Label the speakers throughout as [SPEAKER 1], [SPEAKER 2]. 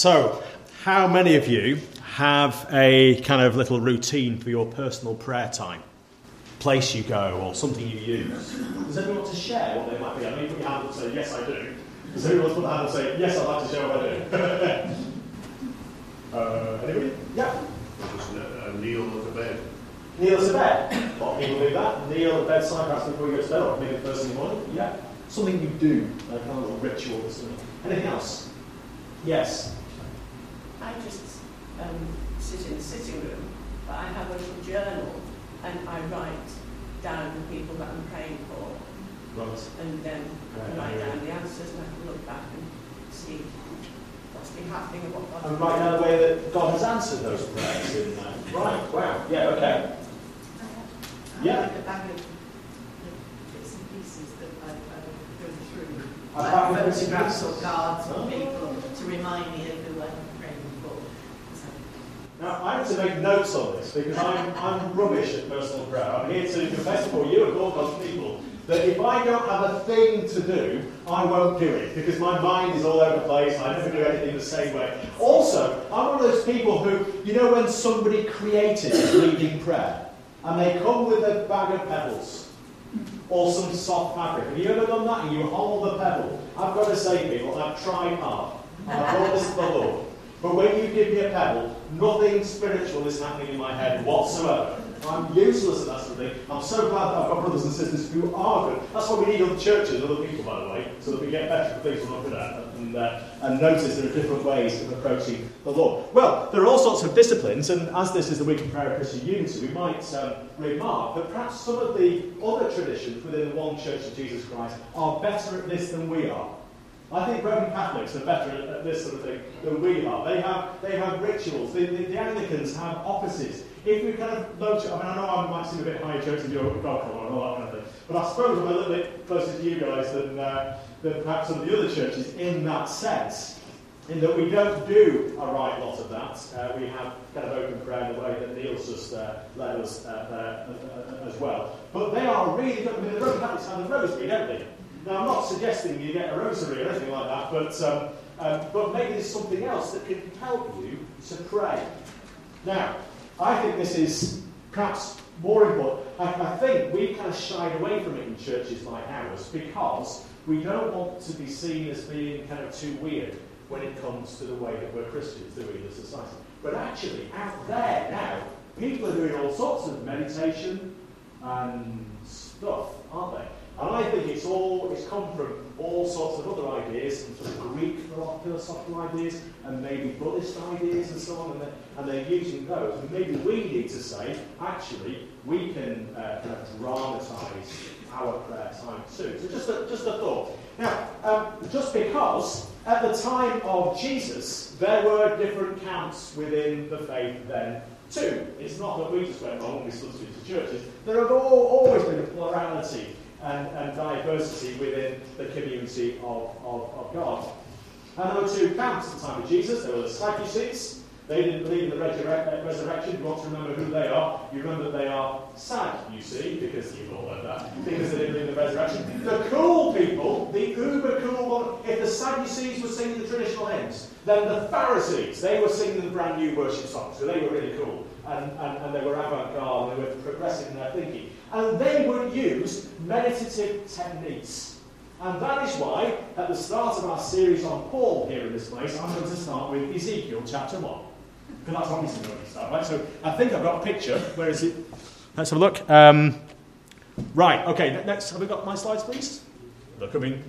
[SPEAKER 1] So, how many of you have a kind of little routine for your personal prayer time? Place you go or something you use? Does anyone want to share what they might be? I mean, put your hand up and say, yes, I do. Does anyone want to put their hand up and say, yes, I'd like to share what I do? Anybody? Yeah.
[SPEAKER 2] Kneel at the bed.
[SPEAKER 1] Kneel at the bed. A lot of people do that. Kneel at the bedside perhaps before you go to bed, or maybe first in the morning. Yeah. Something you do, like a kind of little ritual or something. Anything else? Yes.
[SPEAKER 3] I just sit in the sitting room, but I have a little journal and I write down the people that I'm praying for.
[SPEAKER 1] Right.
[SPEAKER 3] And then I write down the answers and I can look back and see what's been happening and what God
[SPEAKER 1] and write down the way that God has answered those prayers. In that. Right, wow. Yeah, okay.
[SPEAKER 4] I have a bag of bits and pieces that I go through.
[SPEAKER 1] Like
[SPEAKER 4] photographs or cards or people to remind me of who I'm praying for.
[SPEAKER 1] Now, I have to make notes on this because I'm rubbish at personal prayer. I'm here to confess before you and all God's people that if I don't have a thing to do, I won't do it because my mind is all over the place. I never do anything the same way. Also, I'm one of those people who, you know, when somebody creative is leading prayer and they come with a bag of pebbles or some soft fabric. Have you ever done that? And you hold the pebble. I've got to say, people, I've tried hard. And I've brought this to the Lord. But when you give me a pebble, nothing spiritual is happening in my head whatsoever. I'm useless at that sort of thing. I'm so glad that I've got brothers and sisters who are good. That's why we need other churches, other people, by the way, so that we get better at things we're not good at and notice there are different ways of approaching the Lord. Well, there are all sorts of disciplines, and as this is the week of prayer of Christian unity, we might remark that perhaps some of the other traditions within the one Church of Jesus Christ are better at this than we are. I think Roman Catholics are better at this sort of thing than we are. They have rituals. The Anglicans have offices. If we kind of note, I know I might seem a bit higher church than your God and all that kind of thing, but I suppose I'm a little bit closer to you guys than perhaps some of the other churches in that sense, in that we don't do a right lot of that. We have kind of open prayer in the way that Neil's just led us as well. But they are really good. I mean, the Roman Catholics have the rosary, don't they? Now, I'm not suggesting you get a rosary or anything like that, but maybe there's something else that can help you to pray. Now, I think this is perhaps more important. I think we kind of shied away from it in churches like ours because we don't want to be seen as being kind of too weird when it comes to the way that we're Christians, do we, in the society? But actually, out there now, people are doing all sorts of meditation and stuff, aren't they? And I think it's come from all sorts of other ideas, and sort of Greek philosophical ideas, and maybe Buddhist ideas and so on, and they're using those. And maybe we need to say, actually, we can kind of dramatise our prayer time too. So just a thought. Now, just because at the time of Jesus, there were different camps within the faith then too. It's not that we just went wrong when we stood to churches. There have always been a plurality and diversity within the community of God. And there were two camps at the time of Jesus. There were the Sadducees. They didn't believe in the resurrection. You want to remember who they are. You remember they are sad, you see, because you've all heard that, because they didn't believe in the resurrection. The cool people, the uber cool one, if the Sadducees were singing the traditional hymns, then the Pharisees, they were singing the brand new worship songs, so they were really cool. And they were avant-garde, and they were progressive in their thinking. And they would use meditative techniques. And that is why, at the start of our series on Paul here in this place, I'm going to start with Ezekiel chapter 1. Because that's obviously where we start, right? So I think I've got a picture. Where is it? Let's have a look. Right, okay, next, have we got my slides, please? Look, I mean,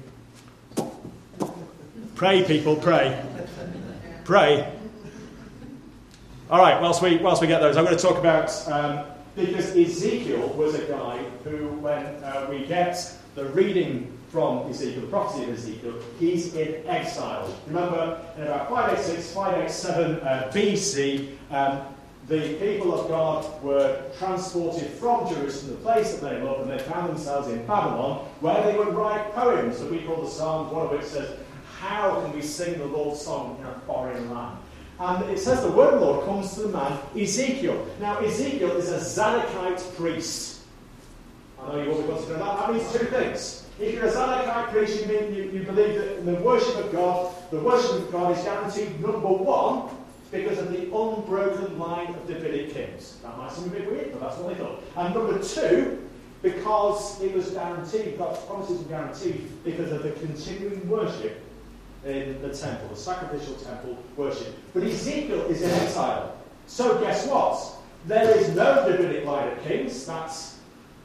[SPEAKER 1] pray, people, pray. Pray. All right, whilst we get those, I'm going to talk about, because Ezekiel was a guy who, when we get the reading from Ezekiel, the prophecy of Ezekiel, he's in exile. Remember, in about 586, 587 BC, the people of God were transported from Jerusalem, the place that they loved, and they found themselves in Babylon, where they would write poems that we call the Psalms, one of which says, how can we sing the Lord's song in a foreign land? And it says the word of the Lord comes to the man Ezekiel. Now, Ezekiel is a Zadokite priest. I know you want to consider that. That means two things. If you're a Zadokite priest, you believe that in the worship of God, The worship of God is guaranteed, number one, because of the unbroken line of Davidic kings. That might seem a bit weird, but that's what they thought. And number two, because it was guaranteed, God's promises were guaranteed because of the continuing worship in the temple, the sacrificial temple worship. But Ezekiel is in exile. So guess what? There is no Davidic line of kings. That's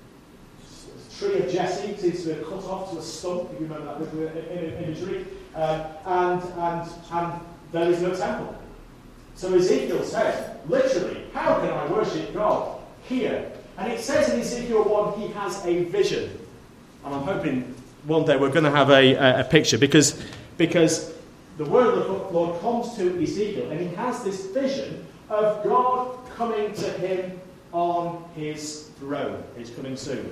[SPEAKER 1] the tree of Jesse seems to be cut off to a stump, if you remember that imagery. And there is no temple. So Ezekiel says, literally, how can I worship God here? And it says in Ezekiel 1, he has a vision. And I'm hoping one day we're going to have a picture, because the word of the Lord comes to Ezekiel, and he has this vision of God coming to him on his throne. He's coming soon.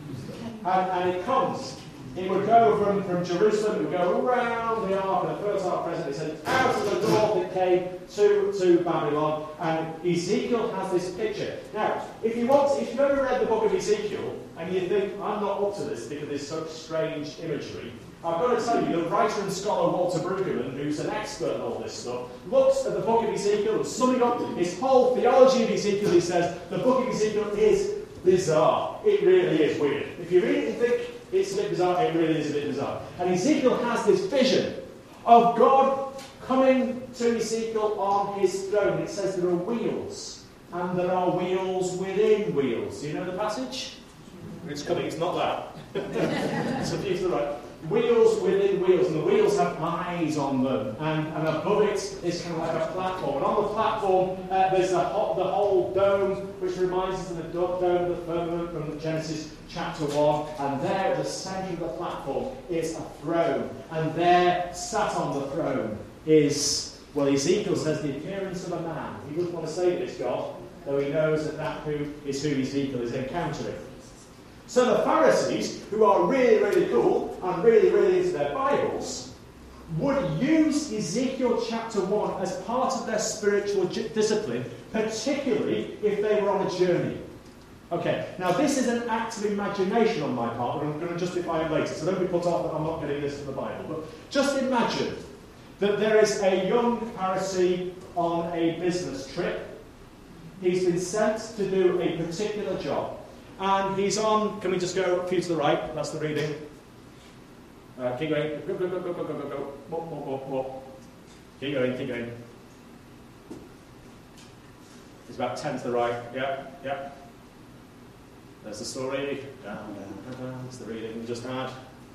[SPEAKER 1] And it comes. It would go from Jerusalem, it would go around the ark and the fertile crescent. It said, out of the north it came to Babylon. And Ezekiel has this picture. Now, if you've ever read the book of Ezekiel, and you think, I'm not up to this because there's such strange imagery, I've got to tell you, the writer and scholar Walter Brueggemann, who's an expert in all this stuff, looks at the book of Ezekiel and summing up his whole theology of Ezekiel, he says, the book of Ezekiel is bizarre. It really is weird. If you read it and think it's a bit bizarre, it really is a bit bizarre. And Ezekiel has this vision of God coming to Ezekiel on his throne. It says there are wheels, and there are wheels within wheels. Do you know the passage? It's coming, it's not that. So if you're right. Wheels within wheels, and the wheels have eyes on them, and above it is kind of like a platform. And on the platform, there's the whole dome, which reminds us of the dome of the firmament from Genesis chapter 1. And there at the centre of the platform is a throne, and there, sat on the throne, is, well, Ezekiel says, the appearance of a man. He doesn't want to say this, God, though he knows that who Ezekiel is encountering. So the Pharisees, who are really, really cool and really, really into their Bibles, would use Ezekiel chapter 1 as part of their spiritual discipline, particularly if they were on a journey. Okay, now this is an act of imagination on my part, but I'm going to justify it later, so don't be put off that I'm not getting this from the Bible. But just imagine that there is a young Pharisee on a business trip. He's been sent to do a particular job. And he's on, can we just go a few to the right? That's the reading. Keep going. Go. More. Keep going. It's about 10 to the right. Yeah. There's the story. Down. That's the reading we just had.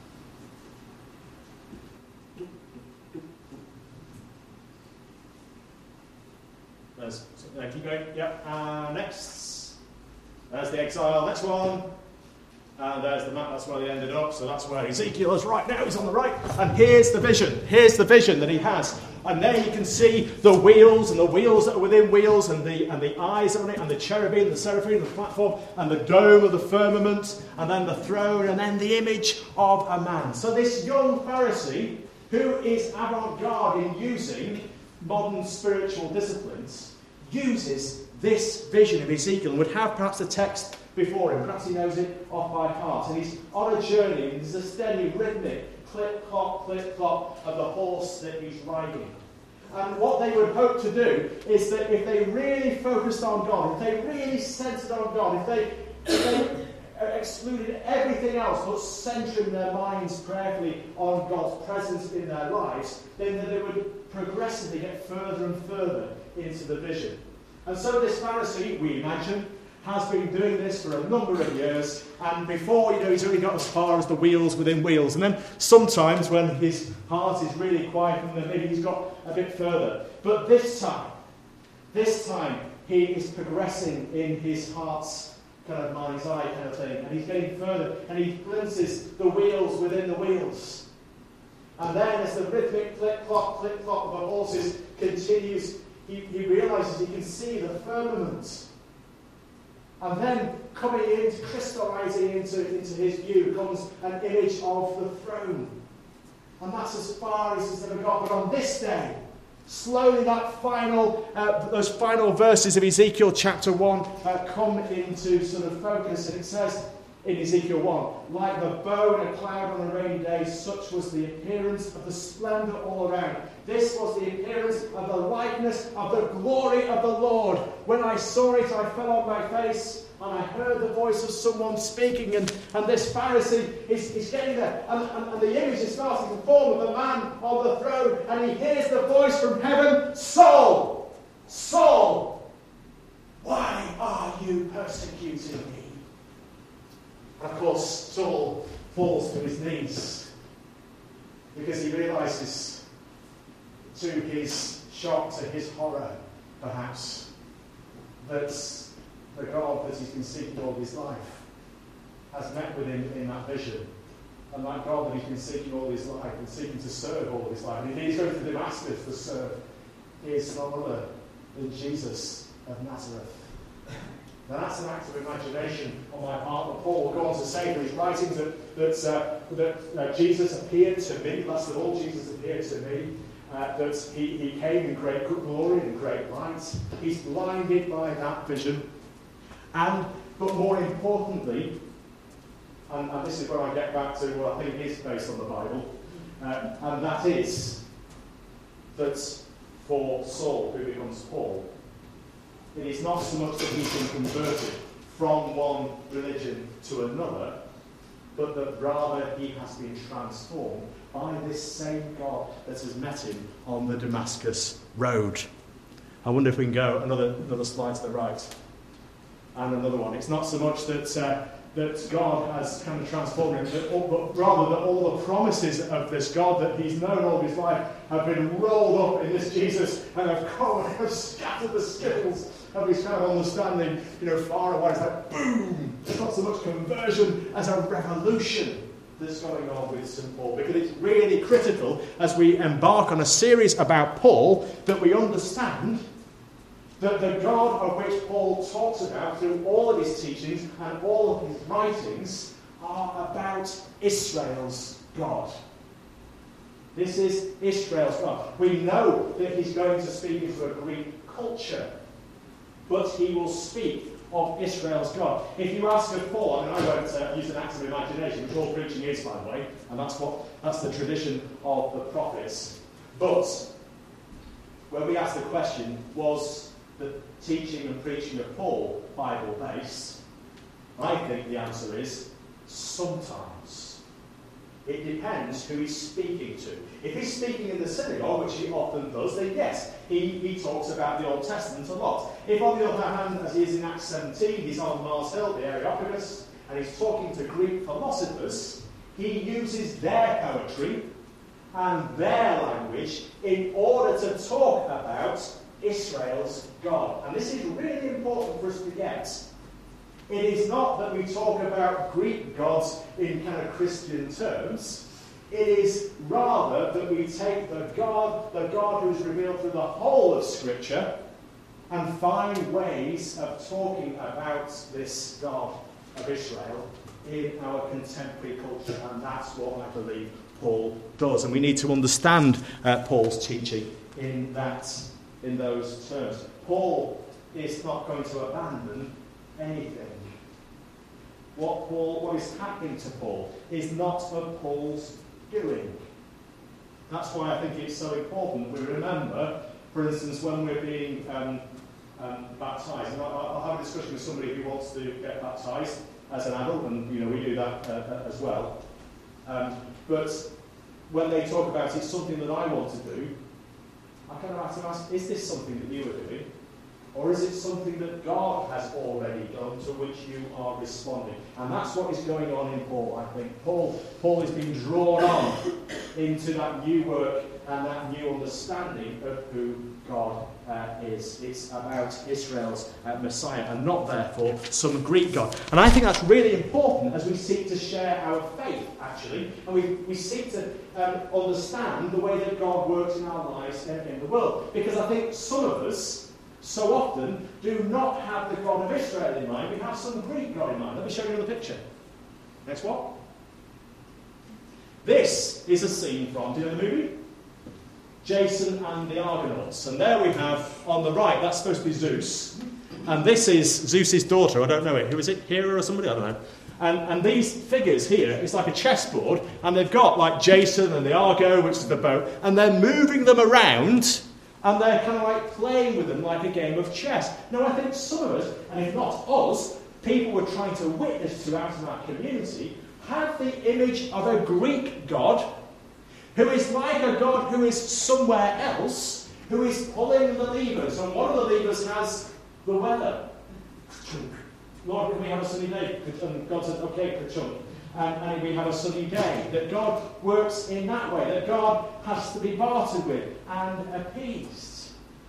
[SPEAKER 1] Keep going. Yeah. Next. There's the exile, next one. And there's the map, that's where they ended up. So that's where Ezekiel is right now, he's on the right. And here's the vision. Here's the vision that he has. And there you can see the wheels, and the wheels that are within wheels, and the eyes on it, and the cherubim, the seraphim, the platform, and the dome of the firmament, and then the throne, and then the image of a man. So this young Pharisee, who is avant-garde in using modern spiritual disciplines, uses this vision of Ezekiel, and would have perhaps a text before him. Perhaps he knows it off by heart. And he's on a journey, and there's a steady, rhythmic clip-clop of the horse that he's riding. And what they would hope to do is that if they really focused on God, if they really centered on God, if they excluded everything else but centering their minds prayerfully on God's presence in their lives, then they would progressively get further and further into the vision. And so this Pharisee, we imagine, has been doing this for a number of years, and before, he's only got as far as the wheels within wheels. And then sometimes when his heart is really quiet, and then maybe he's got a bit further. But this time, he is progressing in his heart's kind of mind's eye kind of thing, and he's getting further, and he glimpses the wheels within the wheels. And then as the rhythmic clip-clop of the horses continues, he realises he can see the firmament. And then coming in, crystallising into his view, comes an image of the throne. And that's as far as he's ever got. But on this day, slowly those final verses of Ezekiel chapter 1 come into sort of focus. And it says, in Ezekiel 1. Like the bow in a cloud on a rainy day, such was the appearance of the splendour all around. This was the appearance of the likeness of the glory of the Lord. When I saw it, I fell on my face, and I heard the voice of someone speaking, and this Pharisee is getting there, and the image is starting to form of the man on the throne, and he hears the voice from heaven, Saul, Saul, why are you persecuting me? And of course, Saul falls to his knees because he realises, to his shock, to his horror, perhaps, that the God that he's been seeking all his life has met with him in that vision. And that God that he's been seeking all his life and seeking to serve all his life. And if he's going to Damascus to serve, he is none other than Jesus of Nazareth. Now that's an act of imagination on my part. But Paul will go on to say in his writings that Jesus appeared to me. That's the Lord Jesus appeared to me. That he came in great glory and great light. He's blinded by that vision. But more importantly, and this is where I get back to what I think is based on the Bible, and that is that for Saul, who becomes Paul, it is not so much that he's been converted from one religion to another, but that rather he has been transformed by this same God that has met him on the Damascus road. I wonder if we can go another slide to the right. And another one. It's not so much that God has kind of transformed him, but rather that all the promises of this God that he's known all his life have been rolled up in this Jesus and have come and have scattered the skittles of his kind of understanding, far away. It's like, boom! It's not so much conversion as a revolution that's going on with St. Paul, because it's really critical as we embark on a series about Paul that we understand that the God of which Paul talks about through all of his teachings and all of his writings are about Israel's God. This is Israel's God. We know that he's going to speak into a Greek culture, but he will speak of Israel's God. If you ask of Paul, I won't use an act of imagination, which all preaching is, by the way, and that's the tradition of the prophets. But when we ask the question, was the teaching and preaching of Paul Bible-based? I think the answer is sometimes. It depends who he's speaking to. If he's speaking in the synagogue, which he often does, then yes, he talks about the Old Testament a lot. If on the other hand, as he is in Acts 17, he's on Mars Hill, the Areopagus, and he's talking to Greek philosophers, he uses their poetry and their language in order to talk about Israel's God. And this is really important for us to get. It is not that we talk about Greek gods in kind of Christian terms. It is rather that we take the God who is revealed through the whole of Scripture, and find ways of talking about this God of Israel in our contemporary culture. And that's what I believe Paul does. And we need to understand Paul's teaching in those terms. Paul is not going to abandon anything. What is happening to Paul is not of Paul's doing. That's why I think it's so important we remember, for instance, when we're being baptised. And I'll have a discussion with somebody who wants to get baptised as an adult, and we do that as well. But when they talk about it's something that I want to do, I kind of have to ask, is this something that you are doing? Or is it something that God has already done to which you are responding? And that's what is going on in Paul, I think. Paul is being drawn on into that new work and that new understanding of who God is. It's about Israel's Messiah and not, therefore, some Greek God. And I think that's really important as we seek to share our faith, actually. And we seek to understand the way that God works in our lives in the world. Because I think some of us so often do not have the God of Israel in mind. We have some Greek God in mind. Let me show you another picture. Next one. This is a scene from, do you know the movie? Jason and the Argonauts. And there we have, on the right, that's supposed to be Zeus. And this is Zeus's daughter. I don't know it. Who is it? Hera or somebody? I don't know. And these figures here, it's like a chessboard, and they've got like Jason and the Argo, which is the boat, and they're moving them around, and they're kind of like playing with them like a game of chess. Now, I think some of us, and if not us, people were trying to witness to out in that community, have the image of a Greek god, who is like a god who is somewhere else, who is pulling the levers, and one of the levers has the weather. Lord, can we have a sunny day? And God said, okay, ka-chunk. And we have a sunny day. That God works in that way. That God has to be bartered with and appeased.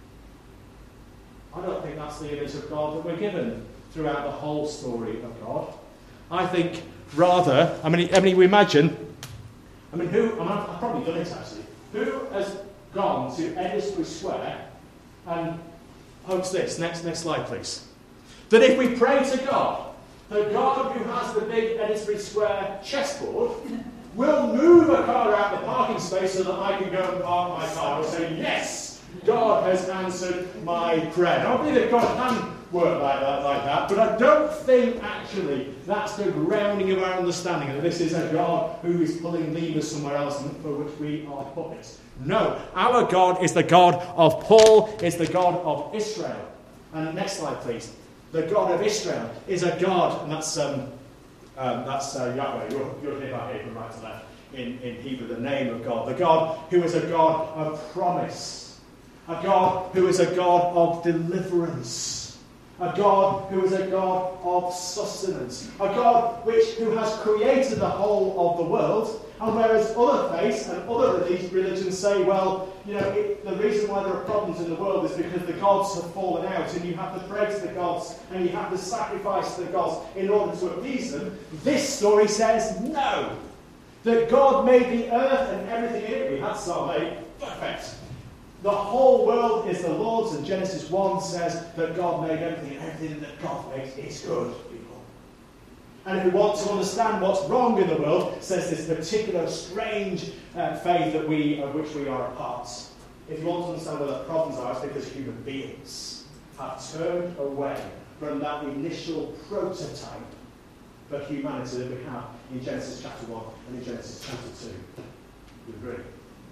[SPEAKER 1] I don't think that's the image of God that we're given throughout the whole story of God. I think rather, we imagine, I've probably done it actually. Who has gone to Edisbury Square and hopes this? Next slide, please. That if we pray to God, the God who has the big Edisbury Square chessboard will move a car out the parking space so that I can go and park my car and say, yes, God has answered my prayer. Now, I believe that God can work like that, but I don't think actually that's the grounding of our understanding that this is a God who is pulling levers somewhere else for which we are puppets. No, our God is the God of Paul, is the God of Israel. And next slide, please. The God of Israel is a God, and that's Yahweh. You'll hear that here from right to left in Hebrew, the name of God. The God who is a God of promise. A God who is a God of deliverance. A God who is a God of sustenance. A God who has created the whole of the world. And whereas other faiths and other religions say, well, the reason why there are problems in the world is because the gods have fallen out and you have to pray to the gods and you have to sacrifice to the gods in order to appease them. This story says no. That God made the earth and everything in it. We had Psalm 8. Perfect. The whole world is the Lord's, and Genesis 1 says that God made everything, and everything that God makes is good, people. And if we want to understand what's wrong in the world, it says this particular strange faith of which we are a part. If you want to understand what the problems are, it's because human beings have turned away from that initial prototype for humanity that we have in Genesis chapter 1 and in Genesis chapter 2. You agree?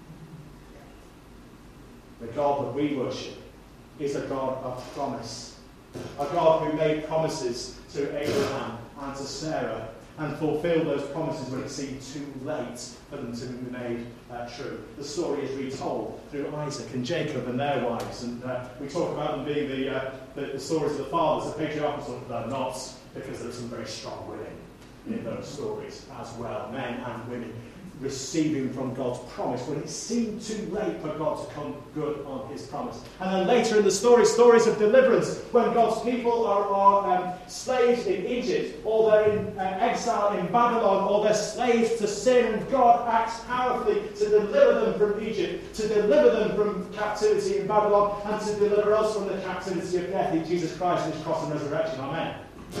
[SPEAKER 1] The God that we worship is a God of promise. A God who made promises to Abraham and to Sarah and fulfilled those promises when it seemed too late for them to be made true. The story is retold through Isaac and Jacob and their wives. And we talk about them being the stories of the fathers, the patriarchal stories, but they're not, because there are some very strong women in those stories as well, men and women, receiving from God's promise when it seemed too late for God to come good on his promise. And then later in the stories of deliverance, when God's people are slaves in Egypt, or they're in exile in Babylon, or they're slaves to sin, and God acts powerfully to deliver them from Egypt, to deliver them from captivity in Babylon, and to deliver us from the captivity of death in Jesus Christ and his cross and resurrection. Amen.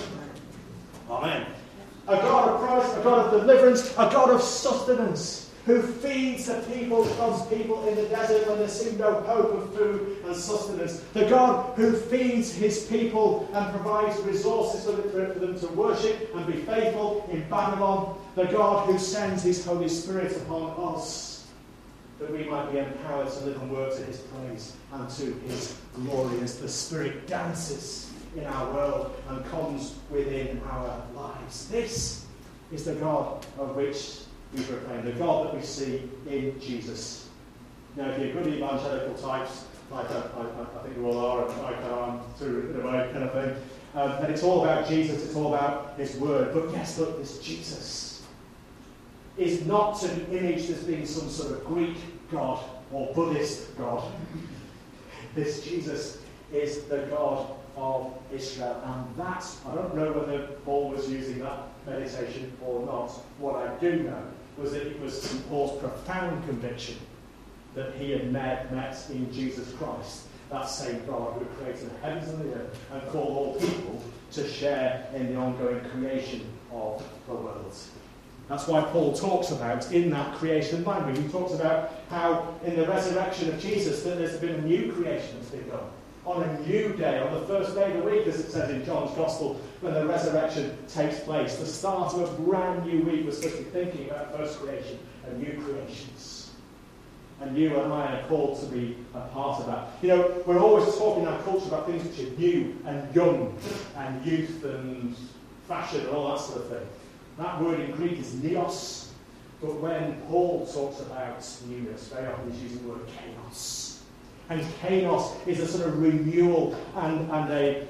[SPEAKER 1] Amen. A God of promise, a God of deliverance, a God of sustenance, who feeds the people, God's people in the desert when there seemed no hope of food and sustenance. The God who feeds his people and provides resources for them to worship and be faithful in Babylon. The God who sends his Holy Spirit upon us, that we might be empowered to live and work to his praise and to his glory as the Spirit dances in our world and comes within our lives. This is the God of which we proclaim, the God that we see in Jesus. Now, if you're good evangelical types, like I think we all are, and like I am too, in a way, kind of thing, then it's all about Jesus, it's all about his word. But yes, look, this Jesus is not to be imaged as being some sort of Greek god or Buddhist god. This Jesus is the God of Israel, and that, I don't know whether Paul was using that meditation or not. What I do know was that it was St. Paul's profound conviction that he had met in Jesus Christ, that same God who created the heavens and the earth and called all people to share in the ongoing creation of the world. That's why Paul talks about in that creation language. He talks about how in the resurrection of Jesus that there's been a new creation that's been done. on a new day, on the first day of the week, as it says in John's Gospel, when the resurrection takes place. The start of a brand new week. We're supposed to be thinking about first creation and new creations. And you and I are called to be a part of that. You know, we're always talking in our culture about things which are new and young and youth and fashion and all that sort of thing. That word in Greek is neos. But when Paul talks about newness, very often he's using the word kainos. And kainos is a sort of renewal and a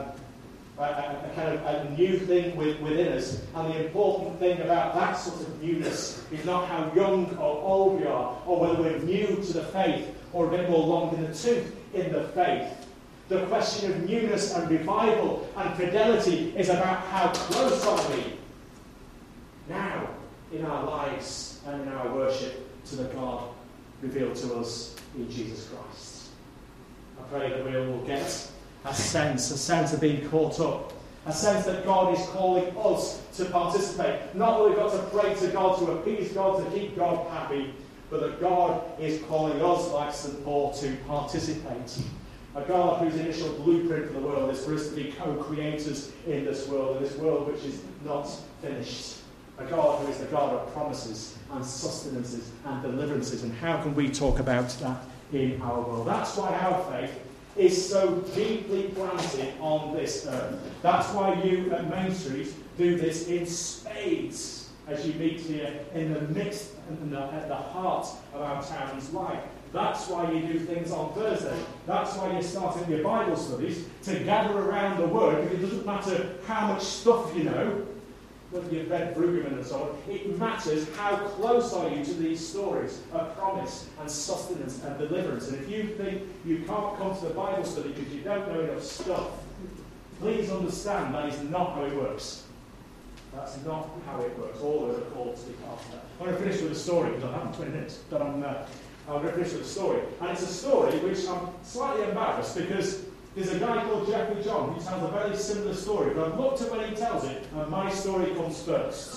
[SPEAKER 1] kind of a new thing within us. And the important thing about that sort of newness is not how young or old we are, or whether we're new to the faith, or a bit more long in the tooth in the faith. The question of newness and revival and fidelity is about how close are we now in our lives and in our worship to the God revealed to us in Jesus Christ. I pray that we will get a sense of being caught up, a sense that God is calling us to participate. Not that we've got to pray to God, to appease God, to keep God happy, but that God is calling us, like St. Paul, to participate. A God whose initial blueprint for the world is for us to be co-creators in this world which is not finished. A God who is the God of promises and sustenances and deliverances. And how can we talk about that in our world? That's why our faith is so deeply planted on this earth. That's why you at Main Street do this in spades as you meet here in the midst and at the heart of our town's life. That's why you do things on Thursday. That's why you're starting your Bible studies to gather around the Word, because it doesn't matter how much stuff you know, whether you've read Brueggemann and so on. It matters how close are you to these stories of promise and sustenance and deliverance. And if you think you can't come to the Bible study because you don't know enough stuff, please understand that is not how it works. That's not how it works. All of us are called to be part of that. I'm going to finish with a story, because I haven't 20 minutes, but I'm going to finish with a story. And it's a story which I'm slightly embarrassed, because there's a guy called Jeffrey John who tells a very similar story, but I've looked at when he tells it, and my story comes first.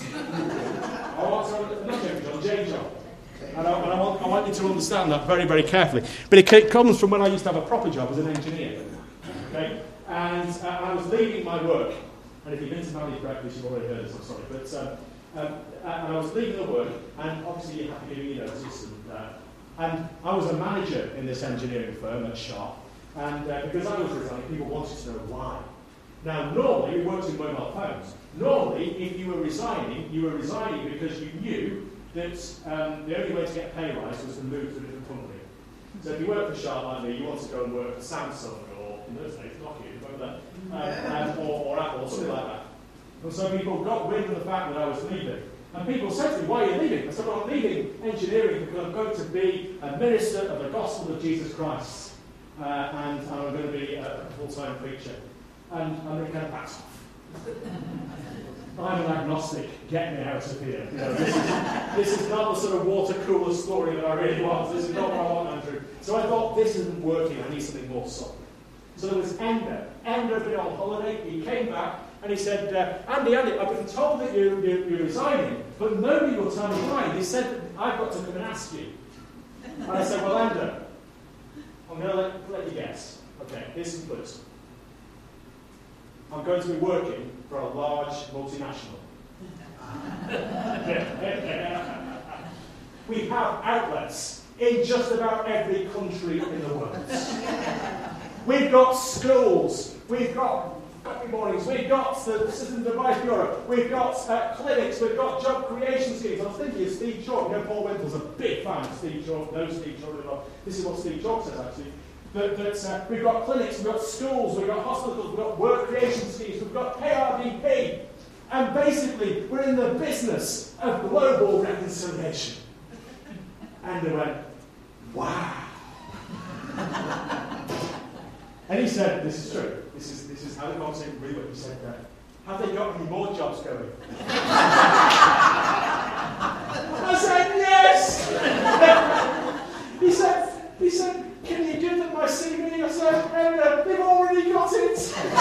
[SPEAKER 1] Not Jeffrey John, J. John. And I want you to understand that very, very carefully. But it comes from when I used to have a proper job as an engineer. Okay? And I was leaving my work. And if you've been to Mallee Breakfast, you've already heard this, I'm sorry. But and I was leaving the work, and obviously you have to give me notice. And I was a manager in this engineering firm at Sharp. And because I was resigning, people wanted to know why. Now, normally, we worked in mobile phones. Normally, if you were resigning because you knew that the only way to get a pay rise was to move to a different company. So if you work for Sharp like me, you want to go and work for Samsung, or in those days, Nokia, remember that? Or Apple, or something like that. And so people got wind of the fact that I was leaving. And people said to me, why are you leaving? I said, well, I'm leaving engineering because I'm going to be a minister of the gospel of Jesus Christ. And I'm going to be a full-time preacher. And they kind of backed off. I'm an agnostic, get me out of here. You know, this is not the sort of water cooler story that I really want. This is not what I want, Andrew. So I thought, this isn't working, I need something more solid. So there was Ender. Ender had been on holiday, he came back, and he said, Andy, I've been told that you're resigning, but nobody will tell me why. They said, I've got to come and ask you. And I said, well, Ender, I'm going to let you guess. Okay, here's some clues. I'm going to be working for a large multinational. We have outlets in just about every country in the world. We've got schools, we've got coffee mornings, we've got the Citizens Advice Bureau, we've got clinics, we've got job creation schemes. I was thinking of Steve Jobs. You know, Paul Wintel's a big fan of Steve Jobs. Knows Steve Jobs. This is what Steve Jobs says, actually. That we've got clinics, we've got schools, we've got hospitals, we've got work creation schemes, we've got KRDP. And basically, we're in the business of global reconciliation. And they went, wow. And he said, this is true. This is how the conversation really went. He said, have they got any more jobs going? I said, yes! He said, can you give them my CV? I said, they've already got it.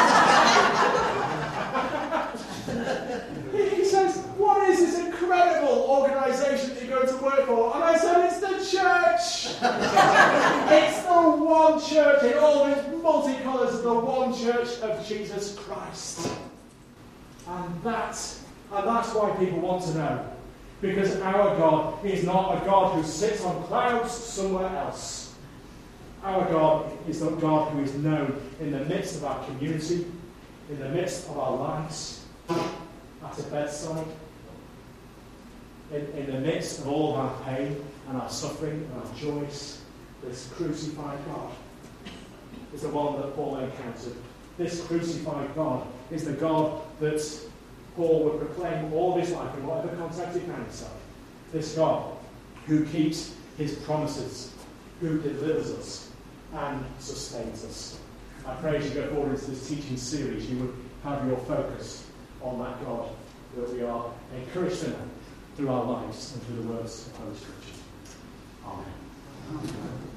[SPEAKER 1] He says, what is this incredible organisation that you're going to work for? And I said, it's the church. It's the one church in all its multicolours of the one church of Jesus Christ. And that's why people want to know. Because our God is not a God who sits on clouds somewhere else. Our God is the God who is known in the midst of our community, in the midst of our lives, at a bedside, in the midst of all of our pain and our suffering and our joys. This crucified God is the one that Paul encountered. This crucified God is the God that Paul would proclaim all of his life in whatever context he found himself. This God who keeps his promises, who delivers us and sustains us. I pray as you go forward into this teaching series, you would have your focus on that God that we are encouraged to know through our lives and through the words of Holy Scripture. Amen.